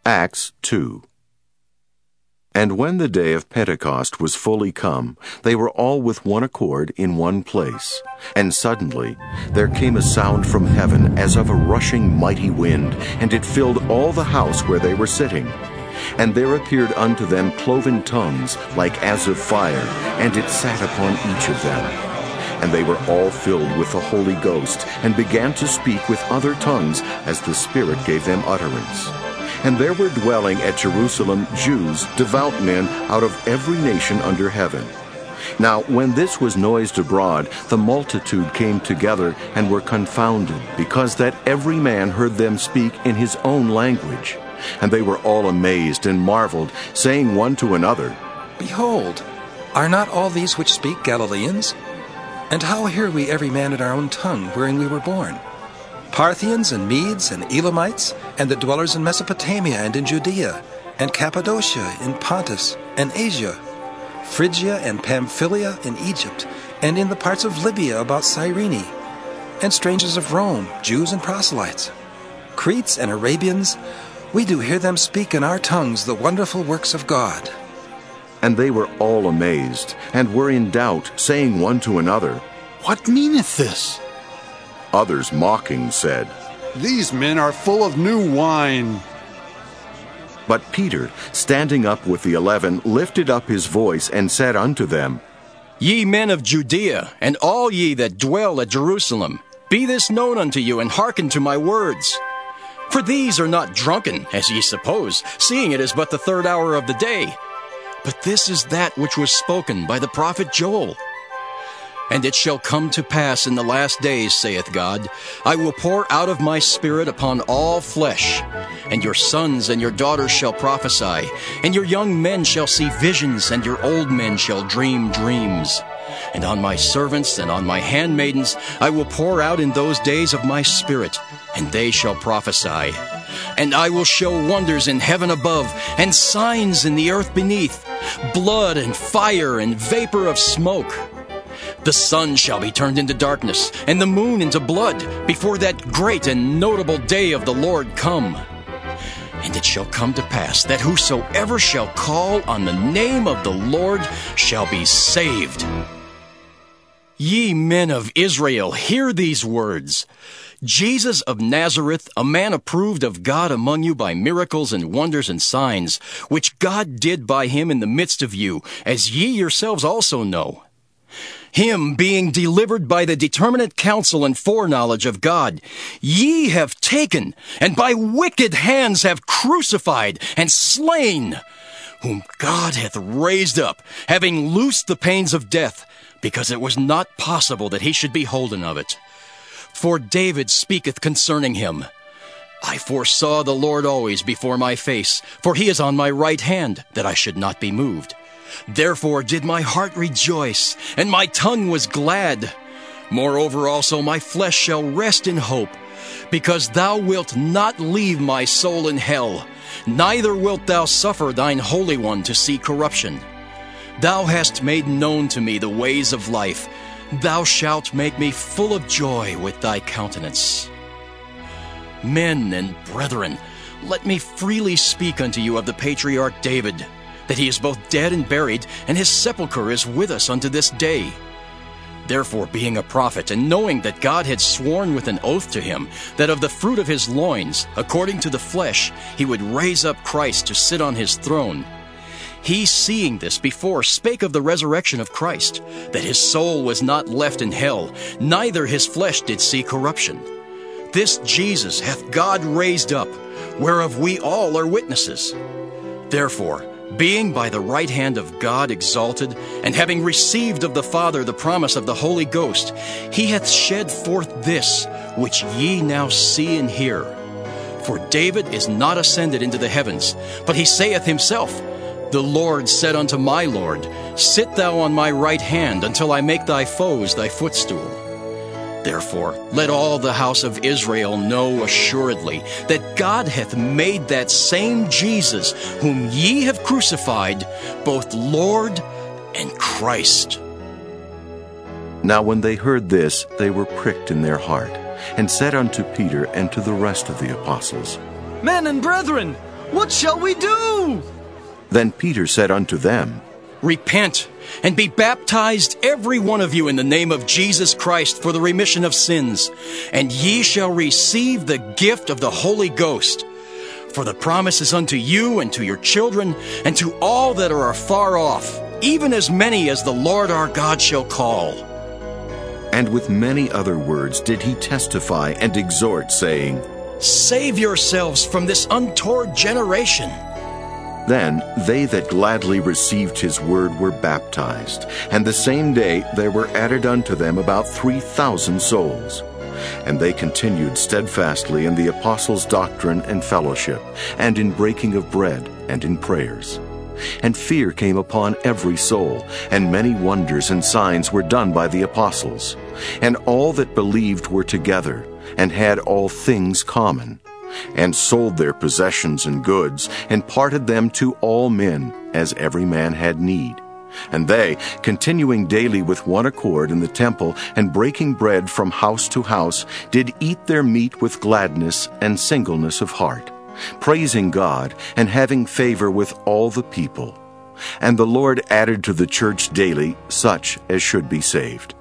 Acts 2. And when the day of Pentecost was fully come, they were all with one accord in one place. And suddenly there came a sound from heaven as of a rushing mighty wind, and it filled all the house where they were sitting. And there appeared unto them cloven tongues like as of fire, and it sat upon each of them. And they were all filled with the Holy Ghost, and began to speak with other tongues as the Spirit gave them utterance. And there were dwelling at Jerusalem Jews, devout men out of every nation under heaven. Now when this was noised abroad, the multitude came together and were confounded, because that every man heard them speak in his own language. And they were all amazed and marveled, saying one to another, Behold, are not all these which speak Galileans? And how hear we every man in our own tongue wherein we were born? Parthians and Medes and Elamites, and the dwellers in Mesopotamia and in Judea, and Cappadocia in Pontus and Asia, Phrygia and Pamphylia in Egypt, and in the parts of Libya about Cyrene, and strangers of Rome, Jews and proselytes, Cretes and Arabians, we do hear them speak in our tongues the wonderful works of God. And they were all amazed, and were in doubt, saying one to another, What meaneth this? Others mocking said, These men are full of new wine. But Peter, standing up with the 11, lifted up his voice and said unto them, Ye men of Judea, and all ye that dwell at Jerusalem, be this known unto you, and hearken to my words. For these are not drunken, as ye suppose, seeing it is but the third hour of the day. But this is that which was spoken by the prophet Joel. And it shall come to pass in the last days, saith God, I will pour out of my Spirit upon all flesh. And your sons and your daughters shall prophesy, and your young men shall see visions, and your old men shall dream dreams. And on my servants and on my handmaidens I will pour out in those days of my Spirit, and they shall prophesy. And I will show wonders in heaven above, and signs in the earth beneath, blood and fire and vapor of smoke. The sun shall be turned into darkness, and the moon into blood, before that great and notable day of the Lord come. And it shall come to pass that whosoever shall call on the name of the Lord shall be saved. Ye men of Israel, hear these words. Jesus of Nazareth, a man approved of God among you by miracles and wonders and signs, which God did by him in the midst of you, as ye yourselves also know. Him being delivered by the determinate counsel and foreknowledge of God, ye have taken, and by wicked hands have crucified and slain, whom God hath raised up, having loosed the pains of death, because it was not possible that he should be holden of it. For David speaketh concerning him, I foresaw the Lord always before my face, for he is on my right hand, that I should not be moved. Therefore did my heart rejoice, and my tongue was glad. Moreover also my flesh shall rest in hope, because thou wilt not leave my soul in hell, neither wilt thou suffer thine Holy One to see corruption. Thou hast made known to me the ways of life. Thou shalt make me full of joy with thy countenance. Men and brethren, let me freely speak unto you of the patriarch David, that he is both dead and buried, and his sepulchre is with us unto this day. Therefore, being a prophet, and knowing that God had sworn with an oath to him, that of the fruit of his loins, according to the flesh, he would raise up Christ to sit on his throne, he, seeing this before, spake of the resurrection of Christ, that his soul was not left in hell, neither his flesh did see corruption. This Jesus hath God raised up, whereof we all are witnesses. Therefore, being by the right hand of God exalted, and having received of the Father the promise of the Holy Ghost, he hath shed forth this, which ye now see and hear. For David is not ascended into the heavens, but he saith himself, The Lord said unto my Lord, Sit thou on my right hand, until I make thy foes thy footstool. Therefore, let all the house of Israel know assuredly that God hath made that same Jesus, whom ye have crucified, both Lord and Christ. Now when they heard this, they were pricked in their heart, and said unto Peter and to the rest of the apostles, Men and brethren, What shall we do?" Then Peter said unto them, Repent, and be baptized every one of you in the name of Jesus Christ for the remission of sins, and ye shall receive the gift of the Holy Ghost. For the promise is unto you and to your children, and to all that are afar off, even as many as the Lord our God shall call. And with many other words did he testify and exhort, saying, Save yourselves from this untoward generation. Then they that gladly received his word were baptized, and the same day there were added unto them about 3,000 souls. And they continued steadfastly in the apostles' doctrine and fellowship, and in breaking of bread, and in prayers. And fear came upon every soul, and many wonders and signs were done by the apostles. And all that believed were together, and had all things common, and sold their possessions and goods, and parted them to all men, as every man had need. And they, continuing daily with one accord in the temple, and breaking bread from house to house, did eat their meat with gladness and singleness of heart, praising God, and having favor with all the people. And the Lord added to the church daily such as should be saved.